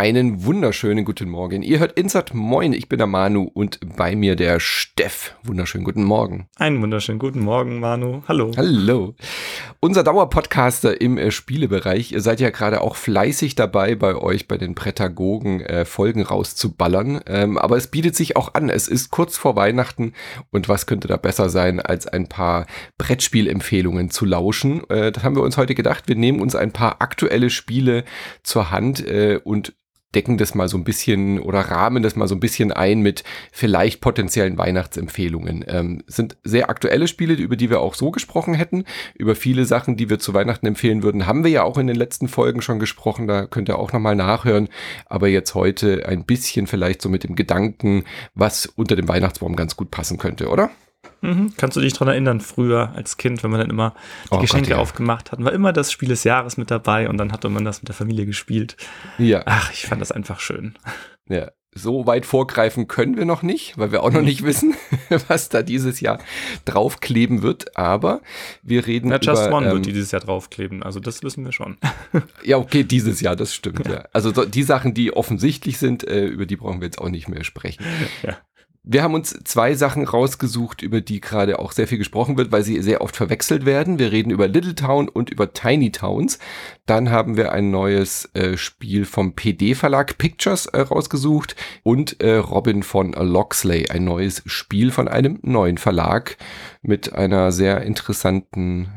Einen wunderschönen guten Morgen. Ihr hört Insert Moin, ich bin der Manu und bei mir der Steff. Wunderschönen guten Morgen. Einen wunderschönen guten Morgen, Manu. Hallo. Hallo. Unser Dauerpodcaster im Spielebereich. Ihr seid ja gerade auch fleißig dabei, bei euch bei den Prädagogen Folgen rauszuballern. Aber es bietet sich auch an. Es ist kurz vor Weihnachten und was könnte da besser sein, als ein paar Brettspielempfehlungen zu lauschen. Das haben wir uns heute gedacht. Wir nehmen uns ein paar aktuelle Spiele zur Hand und decken das mal so ein bisschen oder rahmen das mal so ein bisschen ein mit vielleicht potenziellen Weihnachtsempfehlungen. Sind sehr aktuelle Spiele, über die wir auch so gesprochen hätten. Über viele Sachen, die wir zu Weihnachten empfehlen würden, haben wir ja auch in den letzten Folgen schon gesprochen. Da könnt ihr auch nochmal nachhören. Aber jetzt heute ein bisschen vielleicht so mit dem Gedanken, was unter dem Weihnachtsbaum ganz gut passen könnte, oder? Kannst du dich dran erinnern, früher als Kind, wenn man dann immer die Geschenke aufgemacht hat, war immer das Spiel des Jahres mit dabei und dann hatte man das mit der Familie gespielt. Ja. Ach, ich fand das einfach schön. Ja, so weit vorgreifen können wir noch nicht, weil wir auch noch nicht wissen, was da dieses Jahr draufkleben wird, aber wir reden über... Just One wird dieses Jahr draufkleben, also das wissen wir schon. Ja, okay, dieses Jahr, das stimmt, ja. Also die Sachen, die offensichtlich sind, über die brauchen wir jetzt auch nicht mehr sprechen. Ja. Wir haben uns zwei Sachen rausgesucht, über die gerade auch sehr viel gesprochen wird, weil sie sehr oft verwechselt werden. Wir reden über Little Town und über Tiny Towns. Dann haben wir ein neues Spiel vom PD-Verlag Pictures rausgesucht und Robin von Loxley, ein neues Spiel von einem neuen Verlag mit einer sehr interessanten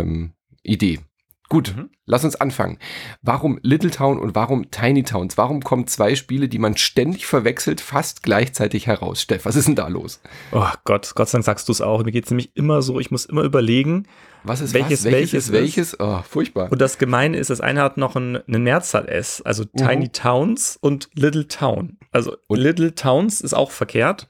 Idee. Gut, lass uns anfangen. Warum Little Town und warum Tiny Towns? Warum kommen zwei Spiele, die man ständig verwechselt, fast gleichzeitig heraus? Steff, was ist denn da los? Oh Gott sei Dank sagst du es auch. Mir geht es nämlich immer so, ich muss immer überlegen, was ist welches? Oh, furchtbar. Und das Gemeine ist, das eine hat noch eine Mehrzahl S, also Tiny Towns und Little Town. Also Little Towns ist auch verkehrt.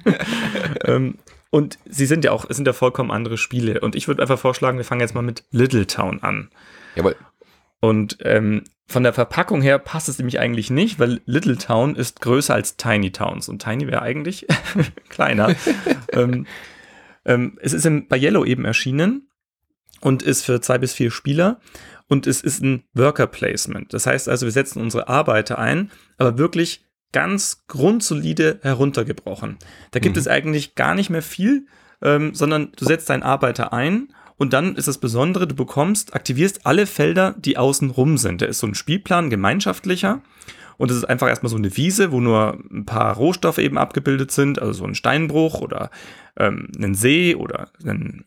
Und es sind ja vollkommen andere Spiele. Und ich würde einfach vorschlagen, wir fangen jetzt mal mit Little Town an. Jawohl. Und von der Verpackung her passt es nämlich eigentlich nicht, weil Little Town ist größer als Tiny Towns. Und Tiny wäre eigentlich kleiner. Es ist bei Yellow eben erschienen und ist für 2 bis 4 Spieler. Und es ist ein Worker Placement. Das heißt also, wir setzen unsere Arbeiter ein, aber wirklich ganz grundsolide heruntergebrochen. Da gibt es eigentlich gar nicht mehr viel, sondern du setzt deinen Arbeiter ein und dann ist das Besondere, du aktivierst alle Felder, die außen rum sind. Da ist so ein Spielplan, gemeinschaftlicher und es ist einfach erstmal so eine Wiese, wo nur ein paar Rohstoffe eben abgebildet sind, also so ein Steinbruch oder einen See oder einen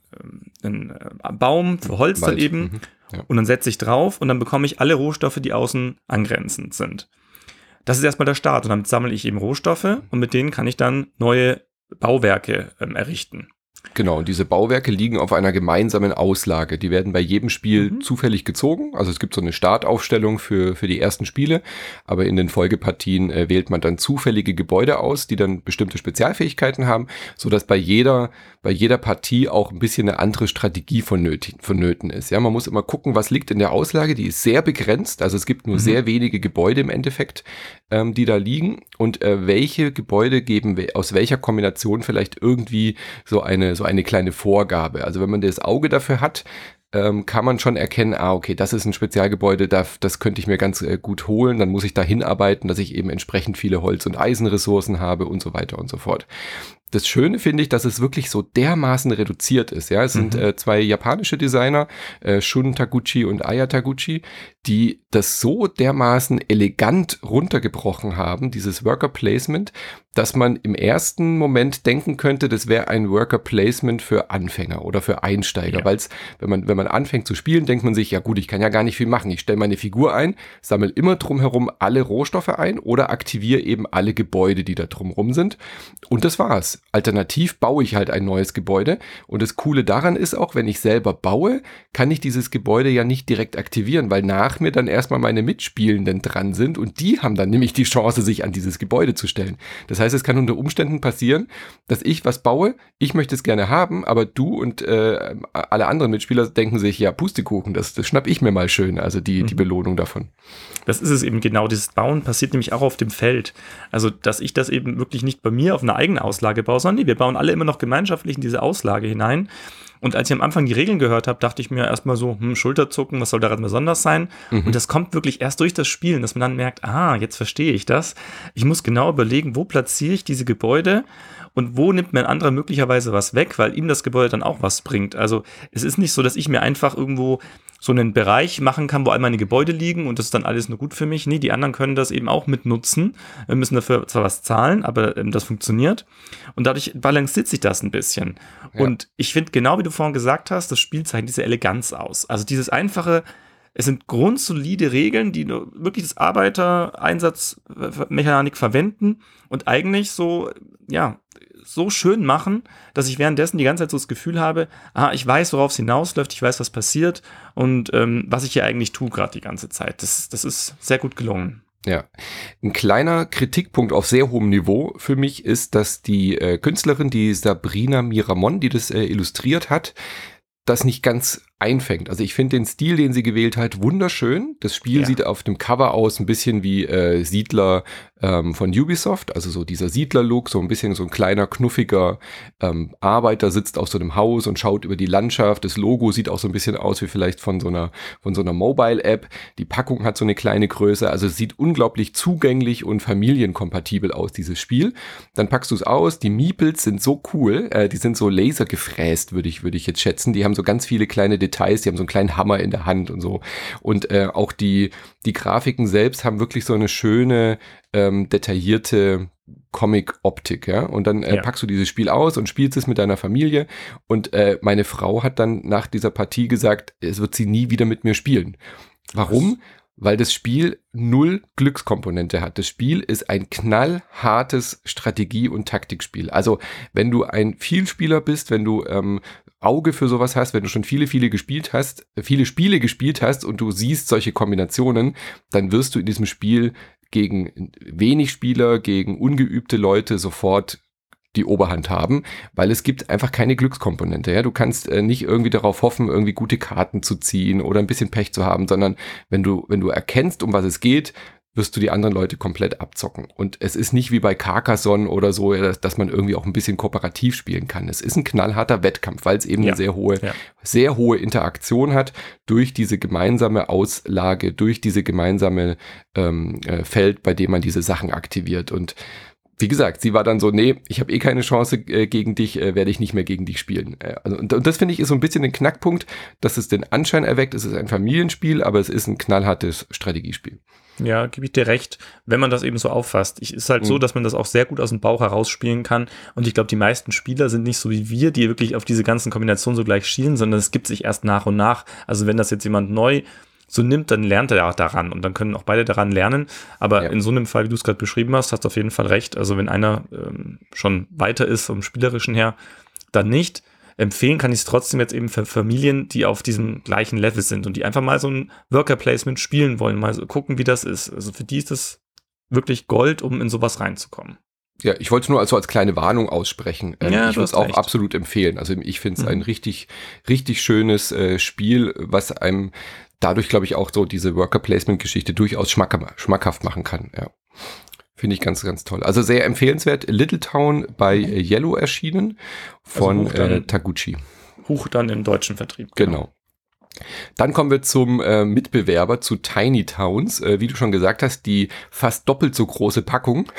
Baum für Holz dann eben. Ja. Und dann setze ich drauf und dann bekomme ich alle Rohstoffe, die außen angrenzend sind. Das ist erstmal der Start und damit sammle ich eben Rohstoffe und mit denen kann ich dann neue Bauwerke errichten. Genau, und diese Bauwerke liegen auf einer gemeinsamen Auslage. Die werden bei jedem Spiel zufällig gezogen. Also es gibt so eine Startaufstellung für die ersten Spiele, aber in den Folgepartien wählt man dann zufällige Gebäude aus, die dann bestimmte Spezialfähigkeiten haben, sodass bei jeder Partie auch ein bisschen eine andere Strategie vonnöten ist. Ja, man muss immer gucken, was liegt in der Auslage. Die ist sehr begrenzt, also es gibt nur sehr wenige Gebäude im Endeffekt, die da liegen und welche Gebäude geben aus welcher Kombination vielleicht irgendwie so eine kleine Vorgabe. Also wenn man das Auge dafür hat, kann man schon erkennen, okay, das ist ein Spezialgebäude, das könnte ich mir ganz gut holen, dann muss ich da hinarbeiten, dass ich eben entsprechend viele Holz- und Eisenressourcen habe und so weiter und so fort. Das Schöne finde ich, dass es wirklich so dermaßen reduziert ist. Ja, es sind 2 japanische Designer, Shun Taguchi und Aya Taguchi, die das so dermaßen elegant runtergebrochen haben, dieses Worker Placement, dass man im ersten Moment denken könnte, das wäre ein Worker Placement für Anfänger oder für Einsteiger, ja. Weil es, wenn man anfängt zu spielen, denkt man sich, ja gut, ich kann ja gar nicht viel machen. Ich stelle meine Figur ein, sammle immer drumherum alle Rohstoffe ein oder aktiviere eben alle Gebäude, die da drumherum sind. Und das war's. Alternativ baue ich halt ein neues Gebäude. Und das Coole daran ist auch, wenn ich selber baue, kann ich dieses Gebäude ja nicht direkt aktivieren, weil nach mir dann erstmal meine Mitspielenden dran sind und die haben dann nämlich die Chance, sich an dieses Gebäude zu stellen. Das heißt, es kann unter Umständen passieren, dass ich was baue, ich möchte es gerne haben, aber du und alle anderen Mitspieler denken sich, ja, Pustekuchen, das schnapp ich mir mal schön, also die Belohnung davon. Das ist es eben genau, dieses Bauen passiert nämlich auch auf dem Feld. Also, dass ich das eben wirklich nicht bei mir auf einer eigenen Auslage baue, sondern nee, wir bauen alle immer noch gemeinschaftlich in diese Auslage hinein. Und als ich am Anfang die Regeln gehört habe, dachte ich mir erstmal so, Schulterzucken, was soll daran besonders sein? Und das kommt wirklich erst durch das Spielen, dass man dann merkt, jetzt verstehe ich das. Ich muss genau überlegen, wo platziere ich diese Gebäude und wo nimmt mir ein anderer möglicherweise was weg, weil ihm das Gebäude dann auch was bringt. Also es ist nicht so, dass ich mir einfach irgendwo so einen Bereich machen kann, wo all meine Gebäude liegen und das ist dann alles nur gut für mich. Nee, die anderen können das eben auch mitnutzen. Wir müssen dafür zwar was zahlen, aber das funktioniert. Und dadurch balanciert sich das ein bisschen. Ja. Und ich finde, genau wie du vorhin gesagt hast, das Spiel zeichnet diese Eleganz aus. Also dieses einfache, es sind grundsolide Regeln, die nur wirklich das Arbeitereinsatzmechanik verwenden und eigentlich so schön machen, dass ich währenddessen die ganze Zeit so das Gefühl habe, ich weiß, worauf es hinausläuft, ich weiß, was passiert und was ich hier eigentlich tue gerade die ganze Zeit. Das ist sehr gut gelungen. Ja, ein kleiner Kritikpunkt auf sehr hohem Niveau für mich ist, dass die Künstlerin, die Sabrina Miramon, die das illustriert hat, das nicht ganz einfängt. Also ich finde den Stil, den sie gewählt hat, wunderschön. Das Spiel sieht auf dem Cover aus ein bisschen wie Siedler von Ubisoft, also so dieser Siedler-Look, so ein bisschen so ein kleiner, knuffiger Arbeiter sitzt auf so einem Haus und schaut über die Landschaft. Das Logo sieht auch so ein bisschen aus wie vielleicht von so einer Mobile-App. Die Packung hat so eine kleine Größe, also es sieht unglaublich zugänglich und familienkompatibel aus, dieses Spiel. Dann packst du es aus, die Meeples sind so cool, die sind so lasergefräst, würde ich jetzt schätzen. Die haben so ganz viele kleine Details, die haben so einen kleinen Hammer in der Hand und so. Und auch die Grafiken selbst haben wirklich so eine schöne, detaillierte Comic-Optik, ja. Und dann packst du dieses Spiel aus und spielst es mit deiner Familie. Und meine Frau hat dann nach dieser Partie gesagt, es wird sie nie wieder mit mir spielen. Warum? Weil das Spiel 0 Glückskomponente hat. Das Spiel ist ein knallhartes Strategie- und Taktikspiel. Also wenn du ein Vielspieler bist, wenn du Auge für sowas hast, wenn du schon viele Spiele gespielt hast und du siehst solche Kombinationen, dann wirst du in diesem Spiel gegen wenig Spieler, gegen ungeübte Leute sofort die Oberhand haben, weil es gibt einfach keine Glückskomponente. Ja? Du kannst nicht irgendwie darauf hoffen, irgendwie gute Karten zu ziehen oder ein bisschen Pech zu haben, sondern wenn du erkennst, um was es geht, wirst du die anderen Leute komplett abzocken. Und es ist nicht wie bei Carcassonne oder so, dass man irgendwie auch ein bisschen kooperativ spielen kann. Es ist ein knallharter Wettkampf, weil es eben eine sehr hohe Interaktion hat durch diese gemeinsame Auslage, durch diese gemeinsame Feld, bei dem man diese Sachen aktiviert. Und wie gesagt, sie war dann so, nee, ich habe keine Chance gegen dich, werde ich nicht mehr gegen dich spielen. Und das finde ich ist so ein bisschen ein Knackpunkt, dass es den Anschein erweckt, es ist ein Familienspiel, aber es ist ein knallhartes Strategiespiel. Ja, gebe ich dir recht, wenn man das eben so auffasst. Es ist halt so, dass man das auch sehr gut aus dem Bauch herausspielen kann. Und ich glaube, die meisten Spieler sind nicht so wie wir, die wirklich auf diese ganzen Kombinationen so gleich schielen, sondern es gibt sich erst nach und nach. Also wenn das jetzt jemand neu so nimmt, dann lernt er auch daran und dann können auch beide daran lernen. Aber in so einem Fall, wie du es gerade beschrieben hast, hast du auf jeden Fall recht. Also wenn einer schon weiter ist vom Spielerischen her, dann nicht. Empfehlen kann ich es trotzdem jetzt eben für Familien, die auf diesem gleichen Level sind und die einfach mal so ein Worker-Placement spielen wollen, mal so gucken, wie das ist. Also für die ist es wirklich Gold, um in sowas reinzukommen. Ja, ich wollte es nur als kleine Warnung aussprechen. Ich würde es auch absolut empfehlen. Also ich finde es ein richtig, richtig schönes Spiel, was einem dadurch, glaube ich, auch so diese Worker-Placement-Geschichte durchaus schmackhaft machen kann. Ja. Finde ich ganz, ganz toll. Also sehr empfehlenswert. Little Town bei Yellow erschienen von Taguchi. Dann im deutschen Vertrieb. Genau. Dann kommen wir zum Mitbewerber, zu Tiny Towns. Wie du schon gesagt hast, die fast doppelt so große Packung.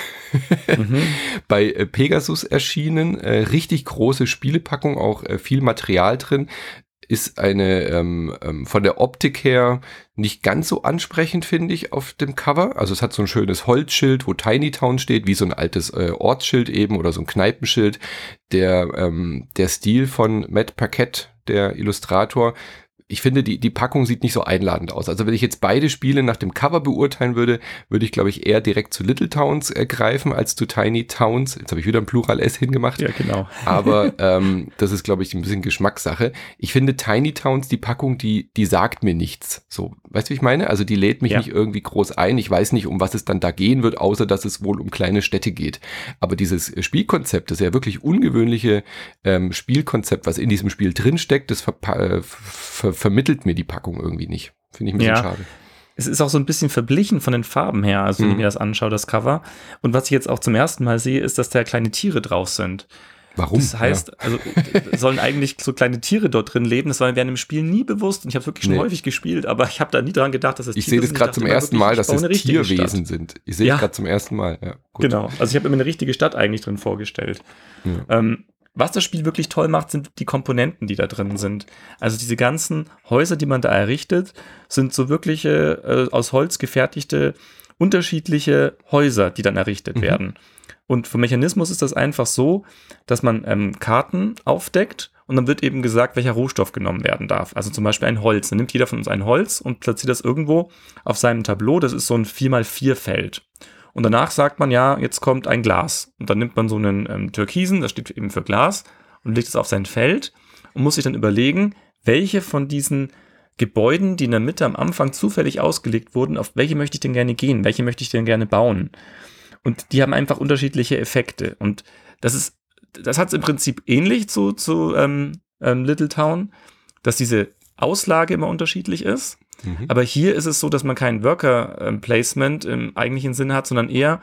Bei Pegasus erschienen. Richtig große Spielepackung, auch viel Material drin. Ist eine von der Optik her nicht ganz so ansprechend, finde ich, auf dem Cover. Also es hat so ein schönes Holzschild, wo Tiny Town steht, wie so ein altes Ortsschild eben oder so ein Kneipenschild. Der Stil von Matt Paquette, der Illustrator, ich finde, die Packung sieht nicht so einladend aus. Also wenn ich jetzt beide Spiele nach dem Cover beurteilen würde, würde ich, glaube ich, eher direkt zu Little Towns greifen als zu Tiny Towns. Jetzt habe ich wieder ein Plural S hingemacht. Ja, genau. Aber das ist, glaube ich, ein bisschen Geschmackssache. Ich finde Tiny Towns, die Packung, die sagt mir nichts. So, weißt du, wie ich meine? Also die lädt mich nicht irgendwie groß ein. Ich weiß nicht, um was es dann da gehen wird, außer dass es wohl um kleine Städte geht. Aber dieses Spielkonzept, das ja wirklich ungewöhnliche Spielkonzept, was in diesem Spiel drinsteckt, das vermittelt mir die Packung irgendwie nicht. Finde ich ein bisschen schade. Es ist auch so ein bisschen verblichen von den Farben her, also wenn ich mir das anschaue, das Cover. Und was ich jetzt auch zum ersten Mal sehe, ist, dass da kleine Tiere drauf sind. Warum? Das heißt, also sollen eigentlich so kleine Tiere dort drin leben. Das war mir während dem Spiel nie bewusst. Und ich habe wirklich schon häufig gespielt, aber ich habe da nie dran gedacht, dass es Tiere sind. Ich sehe das gerade zum ersten Mal, dass es Tierwesen sind. Ich sehe es gerade zum ersten Mal. Ja, gut. Genau, also ich habe mir eine richtige Stadt eigentlich drin vorgestellt. Ja. Was das Spiel wirklich toll macht, sind die Komponenten, die da drin sind. Also diese ganzen Häuser, die man da errichtet, sind so wirkliche aus Holz gefertigte, unterschiedliche Häuser, die dann errichtet werden. Und vom Mechanismus ist das einfach so, dass man Karten aufdeckt und dann wird eben gesagt, welcher Rohstoff genommen werden darf. Also zum Beispiel ein Holz. Dann nimmt jeder von uns ein Holz und platziert das irgendwo auf seinem Tableau. Das ist so ein 4x4-Feld. Und danach sagt man, ja, jetzt kommt ein Glas. Und dann nimmt man so einen Türkisen, das steht eben für Glas, und legt es auf sein Feld und muss sich dann überlegen, welche von diesen Gebäuden, die in der Mitte am Anfang zufällig ausgelegt wurden, auf welche möchte ich denn gerne gehen, welche möchte ich denn gerne bauen. Und die haben einfach unterschiedliche Effekte. Und das hat es im Prinzip ähnlich zu Little Town, dass diese Auslage immer unterschiedlich ist. Aber hier ist es so, dass man kein Worker-Placement im eigentlichen Sinne hat, sondern eher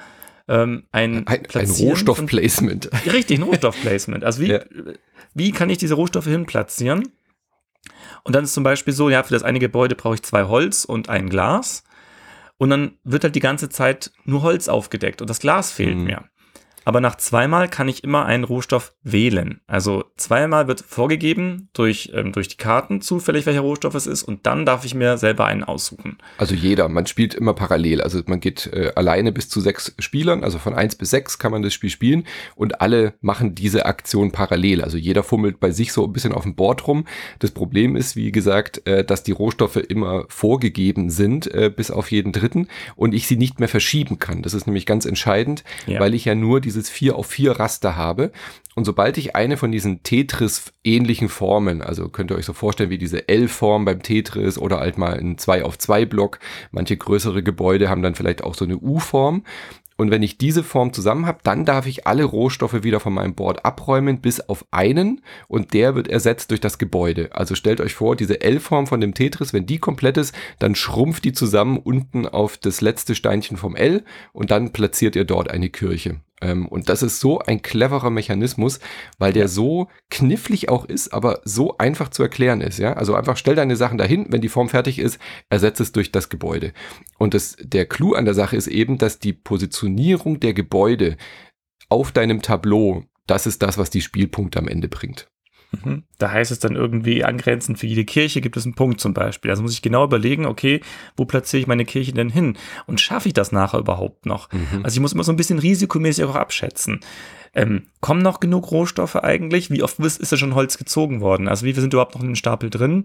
ein Rohstoff-Placement. Richtig, ein Rohstoff-Placement. Also wie kann ich diese Rohstoffe hinplatzieren? Und dann ist zum Beispiel so, ja, für das eine Gebäude brauche ich 2 Holz und ein Glas. Und dann wird halt die ganze Zeit nur Holz aufgedeckt und das Glas fehlt mir. Aber nach 2-mal kann ich immer einen Rohstoff wählen. Also 2-mal wird vorgegeben durch die Karten zufällig, welcher Rohstoff es ist. Und dann darf ich mir selber einen aussuchen. Also man spielt immer parallel. Also man geht alleine bis zu 6 Spielern. Also von 1 bis 6 kann man das Spiel spielen. Und alle machen diese Aktion parallel. Also jeder fummelt bei sich so ein bisschen auf dem Board rum. Das Problem ist, wie gesagt, dass die Rohstoffe immer vorgegeben sind, bis auf jeden dritten. Und ich sie nicht mehr verschieben kann. Das ist nämlich ganz entscheidend, weil ich ja nur dieses 4x4 Raster habe. Und sobald ich eine von diesen Tetris-ähnlichen Formen, also könnt ihr euch so vorstellen wie diese L-Form beim Tetris oder halt mal ein 2x2 Block, manche größere Gebäude haben dann vielleicht auch so eine U-Form. Und wenn ich diese Form zusammen habe, dann darf ich alle Rohstoffe wieder von meinem Board abräumen, bis auf einen, und der wird ersetzt durch das Gebäude. Also stellt euch vor, diese L-Form von dem Tetris, wenn die komplett ist, dann schrumpft die zusammen unten auf das letzte Steinchen vom L und dann platziert ihr dort eine Kirche. Und das ist so ein cleverer Mechanismus, weil der so knifflig auch ist, aber so einfach zu erklären ist. Ja? Also einfach stell deine Sachen dahin, wenn die Form fertig ist, ersetze es durch das Gebäude. Und der Clou an der Sache ist eben, dass die Positionierung der Gebäude auf deinem Tableau, das ist das, was die Spielpunkte am Ende bringt. Da heißt es dann irgendwie angrenzend für jede Kirche gibt es einen Punkt zum Beispiel. Also muss ich genau überlegen, okay, wo platziere ich meine Kirche denn hin? Und schaffe ich das nachher überhaupt noch? Also ich muss immer so ein bisschen risikomäßig auch abschätzen. Kommen noch genug Rohstoffe eigentlich? Wie oft ist da schon Holz gezogen worden? Also wie viel sind überhaupt noch in dem Stapel drin?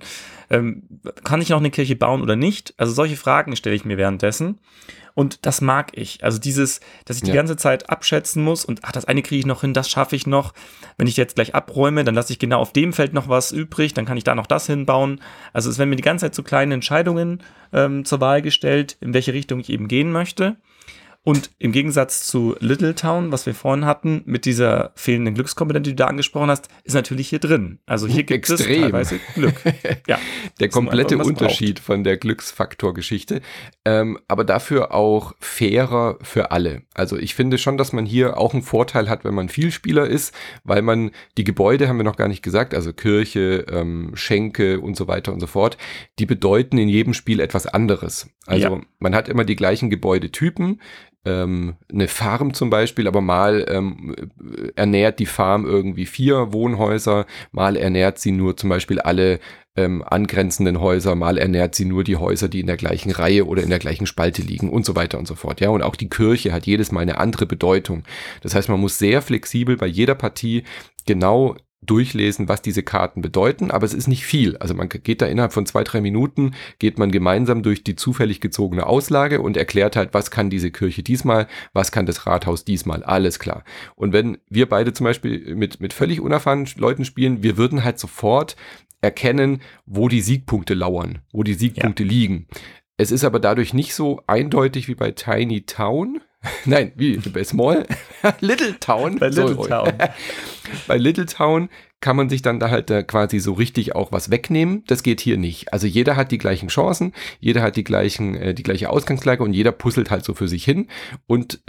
Kann ich noch eine Kirche bauen oder nicht? Also solche Fragen stelle ich mir währenddessen. Und das mag ich. Also dass ich die ganze Zeit abschätzen muss und das eine kriege ich noch hin, das schaffe ich noch. Wenn ich jetzt gleich abräume, dann lasse ich genau auf dem Feld noch was übrig, dann kann ich da noch das hinbauen. Also es werden mir die ganze Zeit so kleine Entscheidungen zur Wahl gestellt, in welche Richtung ich eben gehen möchte. Und im Gegensatz zu Little Town, was wir vorhin hatten, mit dieser fehlenden Glückskomponente, die du da angesprochen hast, ist natürlich hier drin. Also hier gibt es teilweise Glück. Ja, der komplette Unterschied von der Glücksfaktor-Geschichte, aber dafür auch fairer für alle. Also ich finde schon, dass man hier auch einen Vorteil hat, wenn man Vielspieler ist, weil man die Gebäude, haben wir noch gar nicht gesagt, also Kirche, Schenke und so weiter und so fort, die bedeuten in jedem Spiel etwas anderes. Also man hat immer die gleichen Gebäudetypen, eine Farm zum Beispiel, aber mal ernährt die Farm irgendwie 4 Wohnhäuser, mal ernährt sie nur zum Beispiel alle angrenzenden Häuser, mal ernährt sie nur die Häuser, die in der gleichen Reihe oder in der gleichen Spalte liegen und so weiter und so fort. Ja, und auch die Kirche hat jedes Mal eine andere Bedeutung. Das heißt, man muss sehr flexibel bei jeder Partie genau durchlesen, was diese Karten bedeuten, aber es ist nicht viel. Also man geht da innerhalb von 2-3 Minuten, geht man gemeinsam durch die zufällig gezogene Auslage und erklärt halt, was kann diese Kirche diesmal, was kann das Rathaus diesmal, alles klar. Und wenn wir beide zum Beispiel mit völlig unerfahrenen Leuten spielen, wir würden halt sofort erkennen, wo die Siegpunkte lauern, wo die Siegpunkte liegen. Es ist aber dadurch nicht so eindeutig wie bei Tiny Town. Nein, wie bei Little Town. Bei Little Town. Bei Little Town kann man sich dann da halt quasi so richtig auch was wegnehmen. Das geht hier nicht. Also jeder hat die gleichen Chancen, jeder hat die gleiche Ausgangslage und jeder puzzelt halt so für sich hin. Und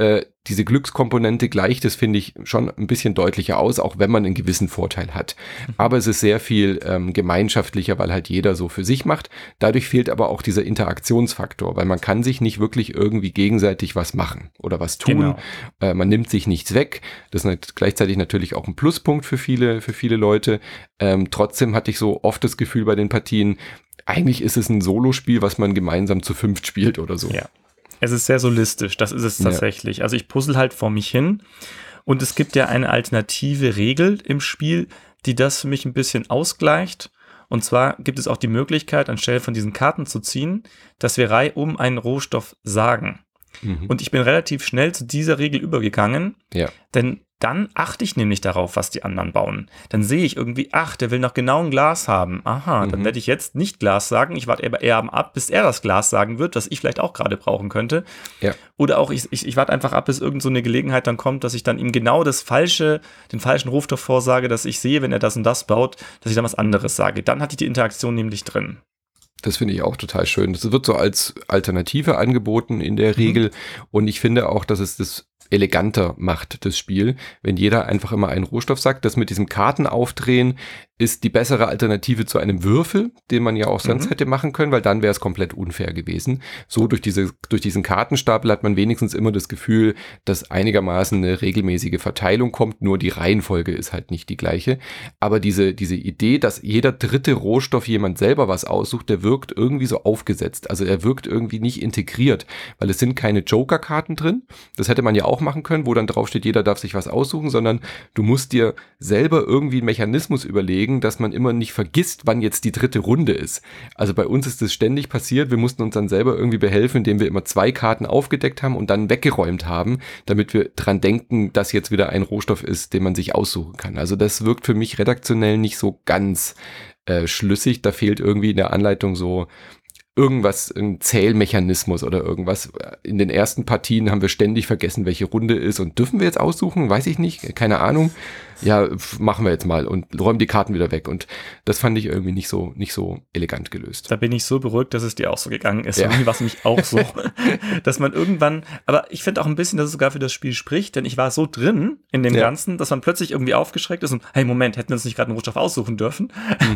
diese Glückskomponente gleicht es, finde ich, schon ein bisschen deutlicher aus, auch wenn man einen gewissen Vorteil hat. Aber es ist sehr viel gemeinschaftlicher, weil halt jeder so für sich macht. Dadurch fehlt aber auch dieser Interaktionsfaktor, weil man kann sich nicht wirklich irgendwie gegenseitig was machen oder was tun. Genau. Man nimmt sich nichts weg. Das ist gleichzeitig natürlich auch ein Pluspunkt für viele Leute. Trotzdem hatte ich so oft das Gefühl bei den Partien, eigentlich ist es ein Solospiel, was man gemeinsam zu 5 spielt oder so. Ja. Es ist sehr solistisch, das ist es tatsächlich. Also ich puzzle halt vor mich hin und es gibt ja eine alternative Regel im Spiel, die das für mich ein bisschen ausgleicht. Und zwar gibt es auch die Möglichkeit, anstelle von diesen Karten zu ziehen, dass wir reihum einen Rohstoff sagen. Und ich bin relativ schnell zu dieser Regel übergegangen, denn dann achte ich nämlich darauf, was die anderen bauen. Dann sehe ich irgendwie, ach, der will noch genau ein Glas haben. Aha, dann werde ich jetzt nicht Glas sagen. Ich warte eher ab, bis er das Glas sagen wird, was ich vielleicht auch gerade brauchen könnte. Ja. Oder auch, ich warte einfach ab, bis irgend so eine Gelegenheit dann kommt, dass ich dann ihm genau den falschen Rohstoff vorsage, dass ich sehe, wenn er das und das baut, dass ich dann was anderes sage. Dann hatte ich die Interaktion nämlich drin. Das finde ich auch total schön. Das wird so als Alternative angeboten in der Regel. Und ich finde auch, dass es das eleganter macht, das Spiel, wenn jeder einfach immer einen Rohstoff sagt. Das mit diesem Kartenaufdrehen ist die bessere Alternative zu einem Würfel, den man ja auch sonst hätte machen können, weil dann wäre es komplett unfair gewesen. So durch diesen Kartenstapel hat man wenigstens immer das Gefühl, dass einigermaßen eine regelmäßige Verteilung kommt, nur die Reihenfolge ist halt nicht die gleiche. Aber diese Idee, dass jeder dritte Rohstoff jemand selber was aussucht, der wirkt irgendwie so aufgesetzt. Also er wirkt irgendwie nicht integriert, weil es sind keine Joker-Karten drin. Das hätte man ja auch machen können, wo dann draufsteht, jeder darf sich was aussuchen, sondern du musst dir selber irgendwie einen Mechanismus überlegen, dass man immer nicht vergisst, wann jetzt die dritte Runde ist. Also bei uns ist das ständig passiert. Wir mussten uns dann selber irgendwie behelfen, indem wir immer 2 Karten aufgedeckt haben und dann weggeräumt haben, damit wir dran denken, dass jetzt wieder ein Rohstoff ist, den man sich aussuchen kann. Also das wirkt für mich redaktionell nicht so ganz schlüssig. Da fehlt irgendwie in der Anleitung so irgendwas, ein Zählmechanismus oder irgendwas. In den ersten Partien haben wir ständig vergessen, welche Runde ist und dürfen wir jetzt aussuchen? Weiß ich nicht, keine Ahnung. Ja, machen wir jetzt mal und räumen die Karten wieder weg. Und das fand ich irgendwie nicht so elegant gelöst. Da bin ich so beruhigt, dass es dir auch so gegangen ist. Ja. Irgendwie war es nämlich auch so, dass man irgendwann, aber ich finde auch ein bisschen, dass es sogar für das Spiel spricht, denn ich war so drin in dem Ganzen, dass man plötzlich irgendwie aufgeschreckt ist und, hey, Moment, hätten wir uns nicht gerade einen Rohstoff aussuchen dürfen?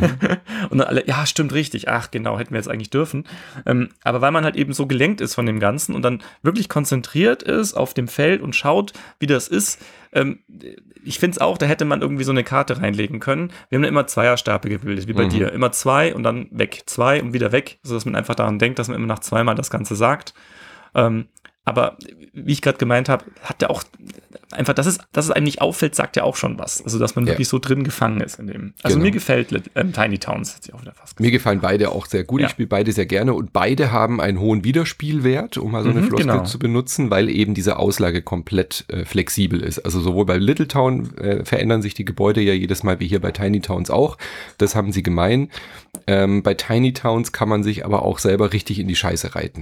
Und dann alle, ja, stimmt, richtig. Ach, genau, hätten wir jetzt eigentlich dürfen. Aber weil man halt eben so gelenkt ist von dem Ganzen und dann wirklich konzentriert ist auf dem Feld und schaut, wie das ist, ich finde es auch, da hätte man irgendwie so eine Karte reinlegen können. Wir haben dann immer Zweierstapel gebildet, wie bei dir. Immer 2 und dann weg. 2 und wieder weg, sodass man einfach daran denkt, dass man immer nach 2-mal das Ganze sagt. Aber wie ich gerade gemeint habe, hat der auch einfach, dass es einem nicht auffällt, sagt ja auch schon was. Also, dass man wirklich so drin gefangen ist in dem. Also, mir gefällt Tiny Towns, hat sich auch wieder fast gesagt. Mir gefallen beide auch sehr gut. Ich spiele beide sehr gerne und beide haben einen hohen Wiederspielwert, um mal so eine Floskel zu benutzen, weil eben diese Auslage komplett flexibel ist. Also, sowohl bei Little Town verändern sich die Gebäude ja jedes Mal, wie hier bei Tiny Towns auch. Das haben sie gemein. Bei Tiny Towns kann man sich aber auch selber richtig in die Scheiße reiten.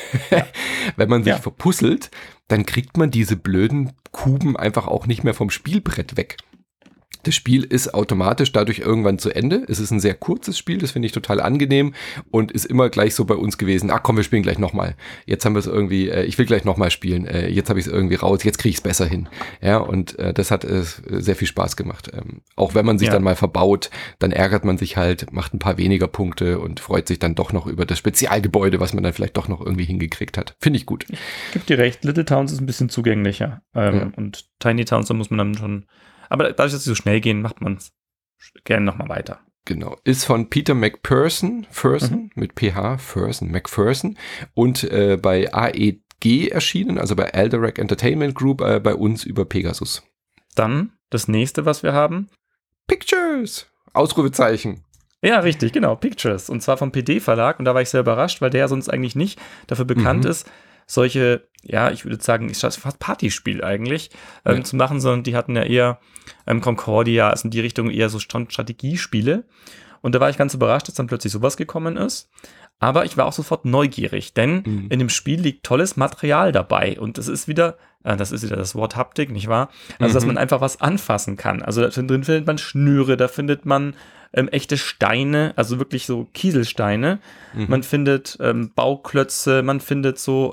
Wenn man sich verpuzzelt, dann kriegt man diese blöden Kuben einfach auch nicht mehr vom Spielbrett weg. Das Spiel ist automatisch dadurch irgendwann zu Ende. Es ist ein sehr kurzes Spiel, das finde ich total angenehm und ist immer gleich so bei uns gewesen. Ach komm, wir spielen gleich nochmal. Jetzt haben wir es irgendwie, ich will gleich nochmal spielen. Jetzt habe ich es irgendwie raus, jetzt kriege ich es besser hin. Ja, und das hat sehr viel Spaß gemacht. Auch wenn man sich dann mal verbaut, dann ärgert man sich halt, macht ein paar weniger Punkte und freut sich dann doch noch über das Spezialgebäude, was man dann vielleicht doch noch irgendwie hingekriegt hat. Finde ich gut. Ich gebe dir recht, Little Towns ist ein bisschen zugänglicher. Und Tiny Towns, da muss man dann schon. Aber dadurch, dass sie so schnell gehen, macht man es gerne nochmal weiter. Genau. Ist von Peter McPherson, mit PH, McPherson und bei AEG erschienen, also bei Alderac Entertainment Group, bei uns über Pegasus. Dann das nächste, was wir haben. Pictures! Ausrufezeichen. Ja, richtig, genau, Pictures. Und zwar vom PD-Verlag. Und da war ich sehr überrascht, weil der ja sonst eigentlich nicht dafür bekannt ist, solche, ja, ich würde sagen, ist das fast Partyspiel eigentlich, zu machen, sondern die hatten ja eher Concordia, also in die Richtung eher so Strategiespiele. Und da war ich ganz überrascht, dass dann plötzlich sowas gekommen ist. Aber ich war auch sofort neugierig, denn in dem Spiel liegt tolles Material dabei. Und es ist wieder Das ist wieder das Wort Haptik, nicht wahr? Also, dass man einfach was anfassen kann. Also, da drin findet man Schnüre, da findet man echte Steine, also wirklich so Kieselsteine. Man findet Bauklötze, man findet so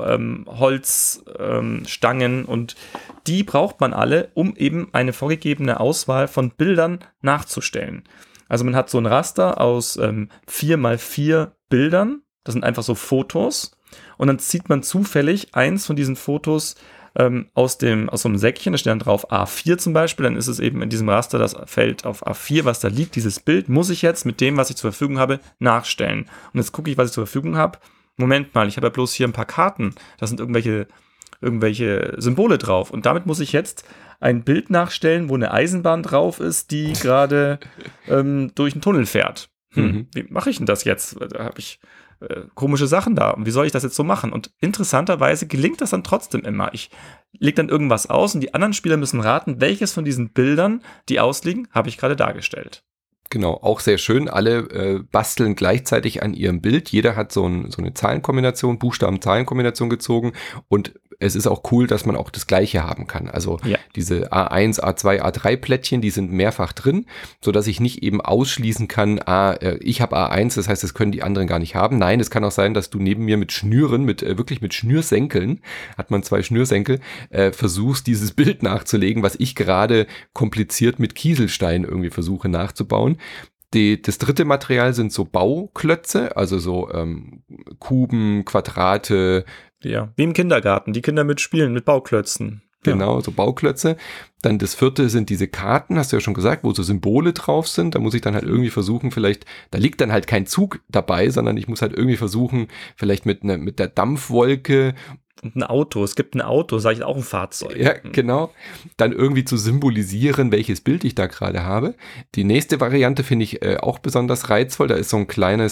Holzstangen und die braucht man alle, um eben eine vorgegebene Auswahl von Bildern nachzustellen. Also man hat so ein Raster aus 4x4 Bildern, das sind einfach so Fotos und dann zieht man zufällig eins von diesen Fotos aus so einem Säckchen, da steht dann drauf A4 zum Beispiel, dann ist es eben in diesem Raster das Feld auf A4, was da liegt, dieses Bild muss ich jetzt mit dem, was ich zur Verfügung habe, nachstellen. Und jetzt gucke ich, was ich zur Verfügung habe. Moment mal, ich habe ja bloß hier ein paar Karten, da sind irgendwelche Symbole drauf und damit muss ich jetzt ein Bild nachstellen, wo eine Eisenbahn drauf ist, die gerade durch einen Tunnel fährt. Wie mache ich denn das jetzt? Da habe ich komische Sachen da. Und wie soll ich das jetzt so machen? Und interessanterweise gelingt das dann trotzdem immer. Ich lege dann irgendwas aus und die anderen Spieler müssen raten, welches von diesen Bildern, die ausliegen, habe ich gerade dargestellt. Genau, auch sehr schön. Alle basteln gleichzeitig an ihrem Bild. Jeder hat so eine Zahlenkombination, Buchstaben-Zahlen-Kombination gezogen und es ist auch cool, dass man auch das Gleiche haben kann. Also diese A1, A2, A3 Plättchen, die sind mehrfach drin, sodass ich nicht eben ausschließen kann, ich habe A1, das heißt, das können die anderen gar nicht haben. Nein, es kann auch sein, dass du neben mir mit Schnüren, wirklich mit Schnürsenkeln, hat man 2 Schnürsenkel, versuchst, dieses Bild nachzulegen, was ich gerade kompliziert mit Kieselstein irgendwie versuche nachzubauen. Das dritte Material sind so Bauklötze, also so Kuben, Quadrate. Ja, wie im Kindergarten, die Kinder mitspielen mit Bauklötzen. Genau, so Bauklötze. Dann das vierte sind diese Karten, hast du ja schon gesagt, wo so Symbole drauf sind. Da muss ich dann halt irgendwie versuchen, da liegt dann halt kein Zug dabei, sondern ich muss halt irgendwie versuchen, vielleicht mit der Dampfwolke. Und ein Auto, es gibt ein Auto, sage ich auch ein Fahrzeug. Ja, genau. Dann irgendwie zu symbolisieren, welches Bild ich da gerade habe. Die nächste Variante finde ich auch besonders reizvoll. Da ist so ein kleiner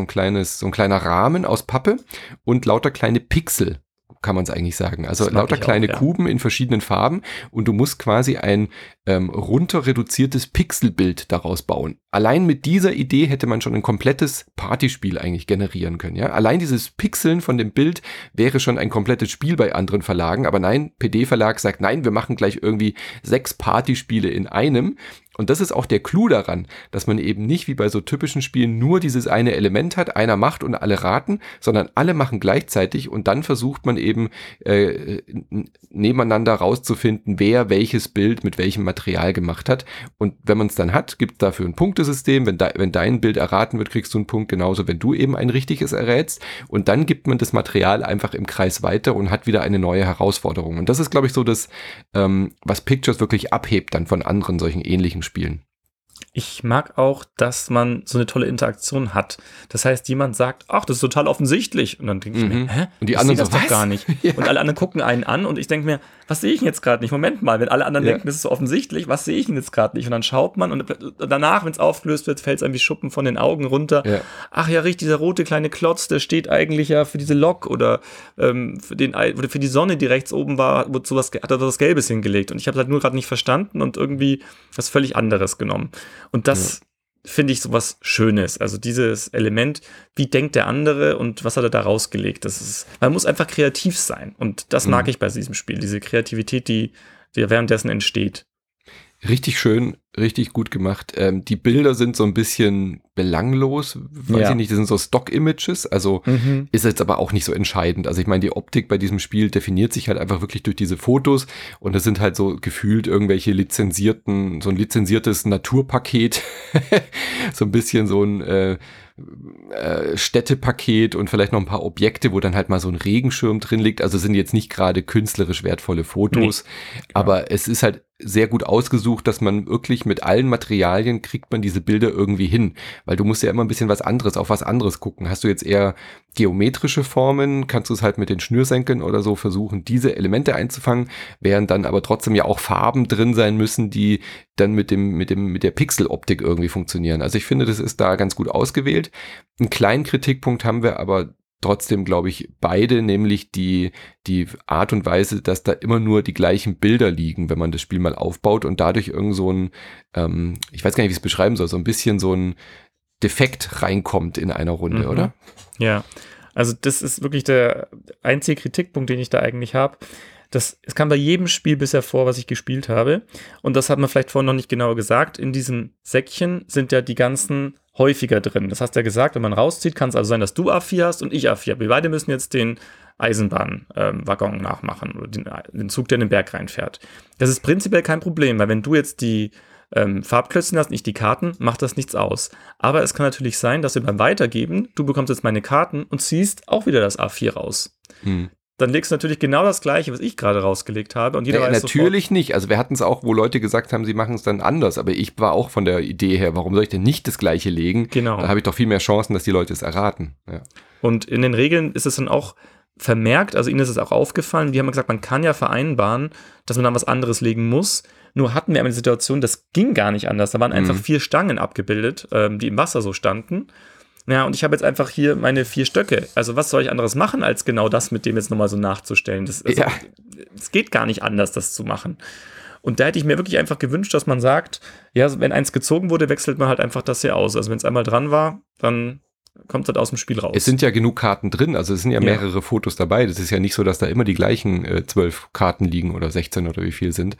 Rahmen aus Pappe und lauter kleine Pixel, kann man es eigentlich sagen. Also lauter kleine Kuben in verschiedenen Farben und du musst quasi ein runter reduziertes Pixelbild daraus bauen. Allein mit dieser Idee hätte man schon ein komplettes Partyspiel eigentlich generieren können. Ja? Allein dieses Pixeln von dem Bild wäre schon ein komplettes Spiel bei anderen Verlagen, aber nein, PD-Verlag sagt, nein, wir machen gleich irgendwie 6 Partyspiele in einem. Und das ist auch der Clou daran, dass man eben nicht wie bei so typischen Spielen nur dieses eine Element hat, einer macht und alle raten, sondern alle machen gleichzeitig und dann versucht man eben nebeneinander rauszufinden, wer welches Bild mit welchem Material gemacht hat. Und wenn man es dann hat, gibt es dafür ein Punktesystem. Wenn dein Bild erraten wird, kriegst du einen Punkt, genauso wenn du eben ein richtiges errätst. Und dann gibt man das Material einfach im Kreis weiter und hat wieder eine neue Herausforderung. Und das ist, glaube ich, so das, was Pictures wirklich abhebt dann von anderen solchen ähnlichen Spielen. Ich mag auch, dass man so eine tolle Interaktion hat. Das heißt, jemand sagt, ach, das ist total offensichtlich. Und dann denke ich mir, hä? Und die anderen das doch gar nicht. Ja. Und alle anderen gucken einen an und ich denke mir, was sehe ich denn jetzt gerade nicht? Moment mal, wenn alle anderen denken, das ist so offensichtlich, was sehe ich denn jetzt gerade nicht? Und dann schaut man und danach, wenn es aufgelöst wird, fällt es einem wie Schuppen von den Augen runter. Ja. Ach ja, richtig, dieser rote kleine Klotz, der steht eigentlich ja für diese Lok oder für die Sonne, die rechts oben war, hat er was Gelbes hingelegt. Und ich habe es halt nur gerade nicht verstanden und irgendwie was völlig anderes genommen. Und das finde ich sowas Schönes. Also dieses Element, wie denkt der andere und was hat er da rausgelegt? Man muss einfach kreativ sein. Und das mag ich bei diesem Spiel. Diese Kreativität, die währenddessen entsteht. Richtig schön, richtig gut gemacht. Die Bilder sind so ein bisschen belanglos, weiß ich nicht, das sind so Stock-Images, also ist jetzt aber auch nicht so entscheidend. Also ich meine, die Optik bei diesem Spiel definiert sich halt einfach wirklich durch diese Fotos und das sind halt so gefühlt irgendwelche so ein lizenziertes Naturpaket, so ein bisschen so ein Städtepaket und vielleicht noch ein paar Objekte, wo dann halt mal so ein Regenschirm drin liegt. Also sind jetzt nicht gerade künstlerisch wertvolle Fotos, aber es ist halt sehr gut ausgesucht, dass man wirklich mit allen Materialien kriegt man diese Bilder irgendwie hin, weil du musst ja immer ein bisschen auf was anderes gucken. Hast du jetzt eher geometrische Formen, kannst du es halt mit den Schnürsenkeln oder so versuchen, diese Elemente einzufangen, während dann aber trotzdem ja auch Farben drin sein müssen, die dann mit der Pixeloptik irgendwie funktionieren. Also ich finde, das ist da ganz gut ausgewählt. Einen kleinen Kritikpunkt haben wir aber trotzdem, glaube ich, beide, nämlich die Art und Weise, dass da immer nur die gleichen Bilder liegen, wenn man das Spiel mal aufbaut und dadurch irgend so ein, ich weiß gar nicht, wie ich es beschreiben soll, so ein bisschen so ein Defekt reinkommt in einer Runde, oder? Ja, also das ist wirklich der einzige Kritikpunkt, den ich da eigentlich habe. Es kam bei jedem Spiel bisher vor, was ich gespielt habe. Und das hat man vielleicht vorhin noch nicht genauer gesagt. In diesem Säckchen sind ja die ganzen häufiger drin. Das hast du ja gesagt, wenn man rauszieht, kann es also sein, dass du A4 hast und ich A4. Wir beide müssen jetzt den Eisenbahnwaggon nachmachen oder den Zug, der in den Berg reinfährt. Das ist prinzipiell kein Problem, weil wenn du jetzt die Farbklötzchen hast, nicht die Karten, macht das nichts aus. Aber es kann natürlich sein, dass wir beim Weitergeben, du bekommst jetzt meine Karten und ziehst auch wieder das A4 raus. Dann legst du natürlich genau das Gleiche, was ich gerade rausgelegt habe. Und jeder weiß natürlich sofort, nicht. Also wir hatten es auch, wo Leute gesagt haben, sie machen es dann anders. Aber ich war auch von der Idee her, warum soll ich denn nicht das Gleiche legen? Genau. Da habe ich doch viel mehr Chancen, dass die Leute es erraten. Ja. Und in den Regeln ist es dann auch vermerkt, also ihnen ist es auch aufgefallen, die haben gesagt, man kann ja vereinbaren, dass man dann was anderes legen muss. Nur hatten wir eine Situation, das ging gar nicht anders. Da waren einfach 4 Stangen abgebildet, die im Wasser so standen. Ja, und ich habe jetzt einfach hier meine 4 Stöcke. Also was soll ich anderes machen, als genau das mit dem jetzt nochmal so nachzustellen? Es geht gar nicht anders, das zu machen. Und da hätte ich mir wirklich einfach gewünscht, dass man sagt, ja, wenn eins gezogen wurde, wechselt man halt einfach das hier aus. Also wenn es einmal dran war, dann kommt das aus dem Spiel raus. Es sind ja genug Karten drin, also es sind ja mehrere Fotos dabei. Das ist ja nicht so, dass da immer die gleichen 12 Karten liegen oder 16 oder wie viel sind.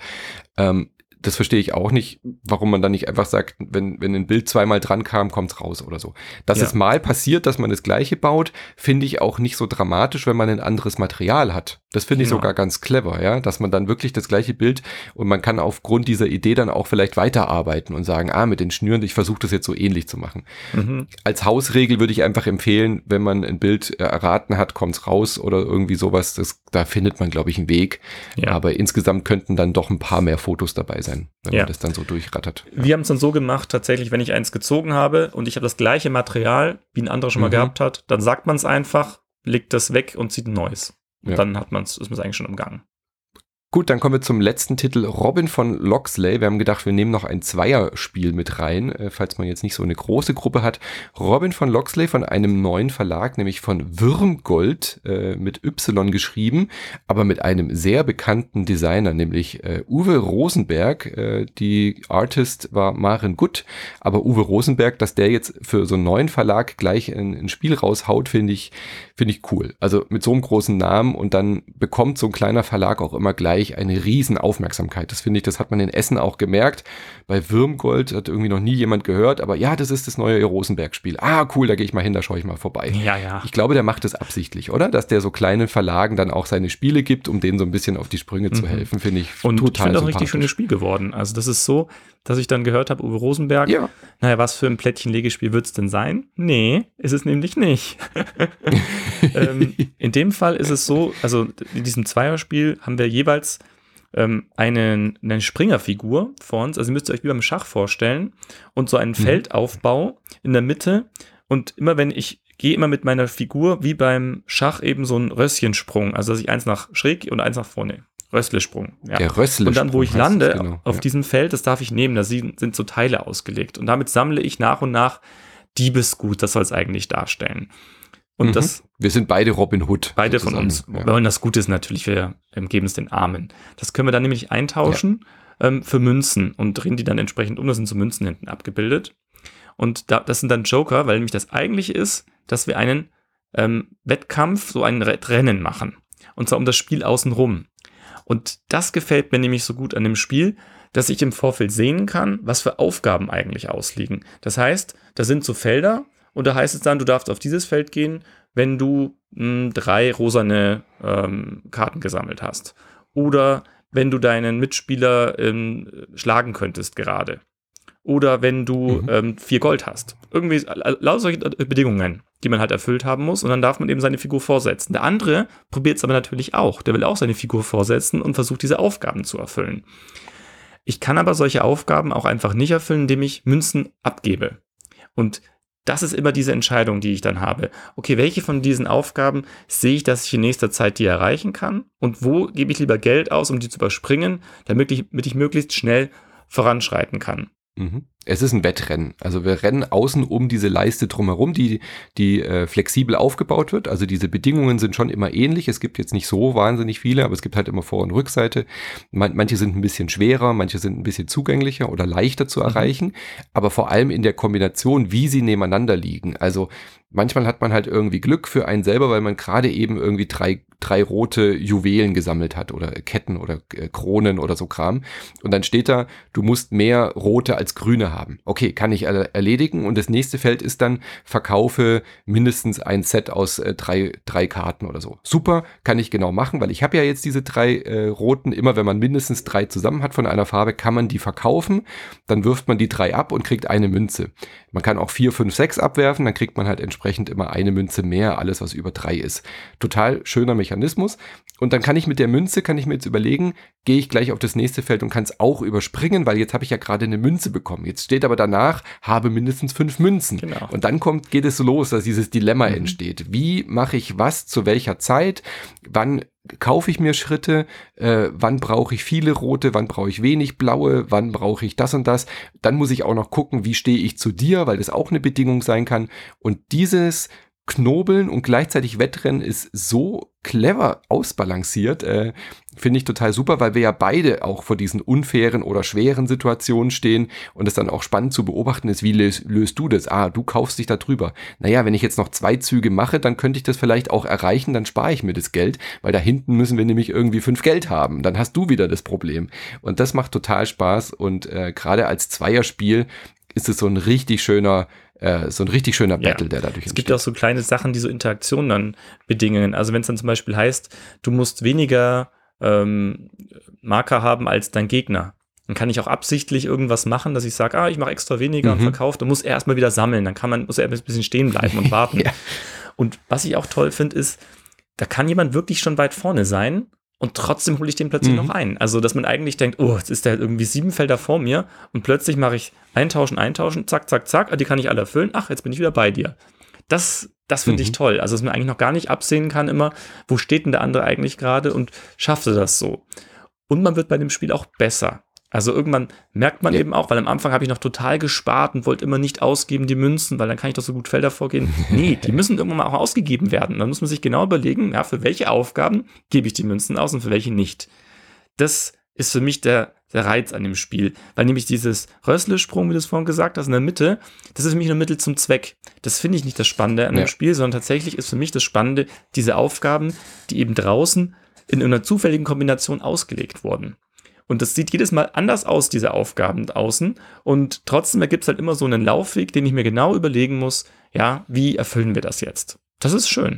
Das verstehe ich auch nicht, warum man dann nicht einfach sagt, wenn ein Bild zweimal dran kam, kommt's raus oder so. Dass es mal passiert, dass man das Gleiche baut, finde ich auch nicht so dramatisch, wenn man ein anderes Material hat. Das finde ich sogar ganz clever, ja, dass man dann wirklich das gleiche Bild und man kann aufgrund dieser Idee dann auch vielleicht weiterarbeiten und sagen, mit den Schnüren, ich versuche das jetzt so ähnlich zu machen. Als Hausregel würde ich einfach empfehlen, wenn man ein Bild erraten hat, kommt's raus oder irgendwie sowas, da findet man, glaube ich, einen Weg. Ja. Aber insgesamt könnten dann doch ein paar mehr Fotos dabei sein, wenn man das dann so durchrattert. Ja. Wir haben es dann so gemacht, tatsächlich, wenn ich eins gezogen habe und ich habe das gleiche Material, wie ein anderer schon mal gehabt hat, dann sagt man es einfach, legt das weg und zieht ein neues. Und dann ist man es eigentlich schon umgangen. Gut, dann kommen wir zum letzten Titel, Robin von Locksley. Wir haben gedacht, wir nehmen noch ein Zweierspiel mit rein, falls man jetzt nicht so eine große Gruppe hat. Robin von Locksley von einem neuen Verlag, nämlich von Würmgold, mit Y geschrieben, aber mit einem sehr bekannten Designer, nämlich Uwe Rosenberg. Die Artist war Maren Gutt, aber Uwe Rosenberg, dass der jetzt für so einen neuen Verlag gleich ein Spiel raushaut, finde ich cool. Also mit so einem großen Namen und dann bekommt so ein kleiner Verlag auch immer gleich eine riesen Aufmerksamkeit. Das finde ich, das hat man in Essen auch gemerkt. Bei Würmgold hat irgendwie noch nie jemand gehört, aber ja, das ist das neue Rosenberg-Spiel. Cool, da gehe ich mal hin, da schaue ich mal vorbei. Ja. Ich glaube, der macht das absichtlich, oder? Dass der so kleinen Verlagen dann auch seine Spiele gibt, um denen so ein bisschen auf die Sprünge zu helfen, finde ich und total ich finde auch ein sympathisch. richtig schönes Spiel geworden. Also das ist so, dass ich dann gehört habe, Uwe Rosenberg, naja, was für ein Plättchen-Legespiel wird es denn sein? Nee, ist es nämlich nicht. In dem Fall ist es so, also in diesem Zweierspiel haben wir jeweils eine Springerfigur vor uns, also ihr müsst euch wie beim Schach vorstellen und so einen Feldaufbau in der Mitte und ich gehe immer mit meiner Figur wie beim Schach eben so einen Rösschensprung, also dass ich eins nach schräg und eins nach vorne. Rösslesprung. Ja. Der Rösslesprung. Und dann, wo ich lande, auf diesem Feld, das darf ich nehmen, da sind so Teile ausgelegt und damit sammle ich nach und nach Diebesgut, das soll es eigentlich darstellen. Und wir sind beide Robin Hood. Beide von uns. Wir wollen das Gute ist natürlich, wir geben es den Armen. Das können wir dann nämlich eintauschen für Münzen und drehen die dann entsprechend um. Da sind so Münzen hinten abgebildet. Und das sind dann Joker, weil nämlich das Eigentliche ist, dass wir einen Wettkampf, so ein Rennen machen. Und zwar um das Spiel außenrum. Und das gefällt mir nämlich so gut an dem Spiel, dass ich im Vorfeld sehen kann, was für Aufgaben eigentlich ausliegen. Das heißt, da sind so Felder, und da heißt es dann, du darfst auf dieses Feld gehen, wenn du 3 rosane Karten gesammelt hast. Oder wenn du deinen Mitspieler schlagen könntest gerade. Oder wenn du 4 Gold hast. Irgendwie lauter solche Bedingungen, die man halt erfüllt haben muss. Und dann darf man eben seine Figur vorsetzen. Der andere probiert es aber natürlich auch. Der will auch seine Figur vorsetzen und versucht, diese Aufgaben zu erfüllen. Ich kann aber solche Aufgaben auch einfach nicht erfüllen, indem ich Münzen abgebe. Und das ist immer diese Entscheidung, die ich dann habe. Okay, welche von diesen Aufgaben sehe ich, dass ich in nächster Zeit die erreichen kann? Und wo gebe ich lieber Geld aus, um die zu überspringen, damit ich möglichst schnell voranschreiten kann? Es ist ein Wettrennen. Also wir rennen außen um diese Leiste drumherum, die flexibel aufgebaut wird. Also diese Bedingungen sind schon immer ähnlich. Es gibt jetzt nicht so wahnsinnig viele, aber es gibt halt immer Vor- und Rückseite. Manche sind ein bisschen schwerer, manche sind ein bisschen zugänglicher oder leichter zu erreichen. Aber vor allem in der Kombination, wie sie nebeneinander liegen. Also manchmal hat man halt irgendwie Glück für einen selber, weil man gerade eben irgendwie drei rote Juwelen gesammelt hat oder Ketten oder Kronen oder so Kram. Und dann steht da, du musst mehr rote als grüne haben. Okay, kann ich erledigen. Und das nächste Feld ist dann, verkaufe mindestens ein Set aus drei Karten oder so. Super, kann ich genau machen, weil ich habe ja jetzt diese 3 roten. Immer wenn man mindestens 3 zusammen hat von einer Farbe, kann man die verkaufen. Dann wirft man die 3 ab und kriegt eine Münze. Man kann auch 4, 5, 6 abwerfen, dann kriegt man halt entsprechend immer eine Münze mehr, alles was über 3 ist. Total schöner Mechanismus. Und dann kann ich mit der Münze, kann ich mir jetzt überlegen, gehe ich gleich auf das nächste Feld und kann es auch überspringen, weil jetzt habe ich ja gerade eine Münze bekommen. Jetzt steht aber danach, habe mindestens 5 Münzen. Genau. Und dann geht es so los, dass dieses Dilemma entsteht. Wie mache ich was, zu welcher Zeit, wann kaufe ich mir Schritte, wann brauche ich viele rote, wann brauche ich wenig blaue, wann brauche ich das und das. Dann muss ich auch noch gucken, wie stehe ich zu dir, weil das auch eine Bedingung sein kann. Und dieses Knobeln und gleichzeitig Wettrennen ist so clever ausbalanciert, finde ich total super, weil wir ja beide auch vor diesen unfairen oder schweren Situationen stehen und es dann auch spannend zu beobachten ist, wie löst du das? Du kaufst dich da drüber. Naja, wenn ich jetzt noch 2 Züge mache, dann könnte ich das vielleicht auch erreichen, dann spare ich mir das Geld, weil da hinten müssen wir nämlich irgendwie 5 Geld haben. Dann hast du wieder das Problem. Und das macht total Spaß und gerade als Zweierspiel ist es so ein richtig schöner Battle, der dadurch entsteht. Es gibt auch so kleine Sachen, die so Interaktionen dann bedingen. Also wenn es dann zum Beispiel heißt, du musst weniger Marker haben als dein Gegner, dann kann ich auch absichtlich irgendwas machen, dass ich sage, ich mache extra weniger und verkaufe. Dann muss er erstmal wieder sammeln, dann muss er ein bisschen stehen bleiben und warten. Ja. Und was ich auch toll finde, ist, da kann jemand wirklich schon weit vorne sein und trotzdem hole ich den plötzlich noch ein. Also, dass man eigentlich denkt, jetzt ist der irgendwie 7 Felder vor mir und plötzlich mache ich eintauschen, zack, zack, zack, die kann ich alle erfüllen. Jetzt bin ich wieder bei dir. Das finde ich toll. Also, dass man eigentlich noch gar nicht absehen kann immer, wo steht denn der andere eigentlich gerade und schaffte das so. Und man wird bei dem Spiel auch besser. Also irgendwann merkt man eben auch, weil am Anfang habe ich noch total gespart und wollte immer nicht ausgeben die Münzen, weil dann kann ich doch so gut Felder vorgehen. Nee, die müssen irgendwann mal auch ausgegeben werden. Dann muss man sich genau überlegen, für welche Aufgaben gebe ich die Münzen aus und für welche nicht. Das ist für mich der Reiz an dem Spiel, weil nämlich dieses Rössle-Sprung, wie du es vorhin gesagt hast, in der Mitte, das ist für mich nur Mittel zum Zweck. Das finde ich nicht das Spannende an dem Spiel, sondern tatsächlich ist für mich das Spannende, diese Aufgaben, die eben draußen in einer zufälligen Kombination ausgelegt wurden. Und das sieht jedes Mal anders aus, diese Aufgaben außen. Und trotzdem ergibt es halt immer so einen Laufweg, den ich mir genau überlegen muss, wie erfüllen wir das jetzt? Das ist schön.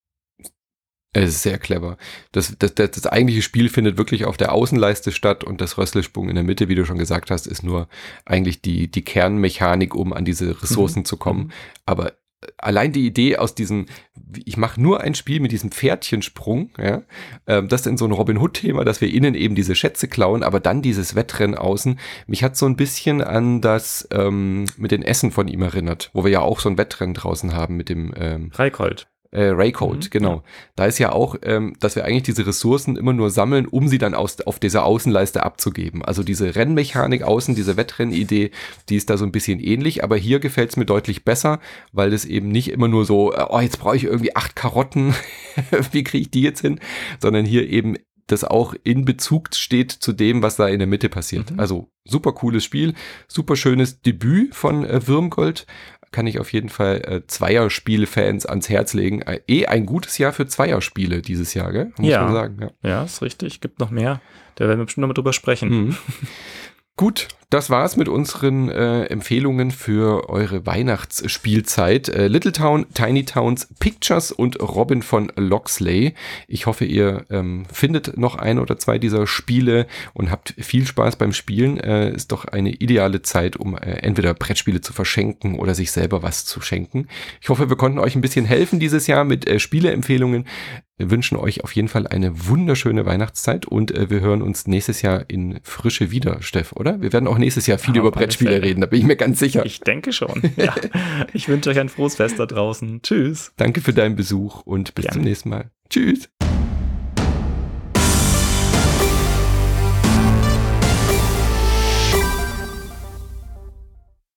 Es ist sehr clever. Das eigentliche Spiel findet wirklich auf der Außenleiste statt und das Rössle-Sprung in der Mitte, wie du schon gesagt hast, ist nur eigentlich die Kernmechanik, um an diese Ressourcen zu kommen. Aber allein die Idee aus diesem, ich mache nur ein Spiel mit diesem Pferdchensprung, das ist in so ein Robin Hood-Thema, dass wir innen eben diese Schätze klauen, aber dann dieses Wettrennen außen. Mich hat so ein bisschen an das mit den Essen von ihm erinnert, wo wir ja auch so ein Wettrennen draußen haben mit dem Reichold. Raycode, genau. Ja. Da ist ja auch, dass wir eigentlich diese Ressourcen immer nur sammeln, um sie dann auf dieser Außenleiste abzugeben. Also diese Rennmechanik außen, diese Wettrennidee, die ist da so ein bisschen ähnlich, aber hier gefällt es mir deutlich besser, weil das eben nicht immer nur so, jetzt brauche ich irgendwie 8 Karotten, wie kriege ich die jetzt hin, sondern hier eben das auch in Bezug steht zu dem, was da in der Mitte passiert. Also super cooles Spiel, super schönes Debüt von Würmgold. Kann ich auf jeden Fall Zweierspiele-Fans ans Herz legen. Ein gutes Jahr für Zweierspiele dieses Jahr, gell? Muss man sagen. Ja, ist richtig. Gibt noch mehr. Da werden wir bestimmt noch mal drüber sprechen. Gut, das war's mit unseren Empfehlungen für eure Weihnachtsspielzeit. Little Town, Tiny Towns, Pictures und Robin von Loxley. Ich hoffe, ihr findet noch 1 oder 2 dieser Spiele und habt viel Spaß beim Spielen. Ist doch eine ideale Zeit, um entweder Brettspiele zu verschenken oder sich selber was zu schenken. Ich hoffe, wir konnten euch ein bisschen helfen dieses Jahr mit Spieleempfehlungen. Wir wünschen euch auf jeden Fall eine wunderschöne Weihnachtszeit und wir hören uns nächstes Jahr in Frische wieder, Steff, oder? Wir werden auch nächstes Jahr viel über Brettspiele reden, da bin ich mir ganz sicher. Ich denke schon. Ja. Ich wünsche euch ein frohes Fest da draußen. Tschüss. Danke für deinen Besuch und bis zum nächsten Mal. Tschüss.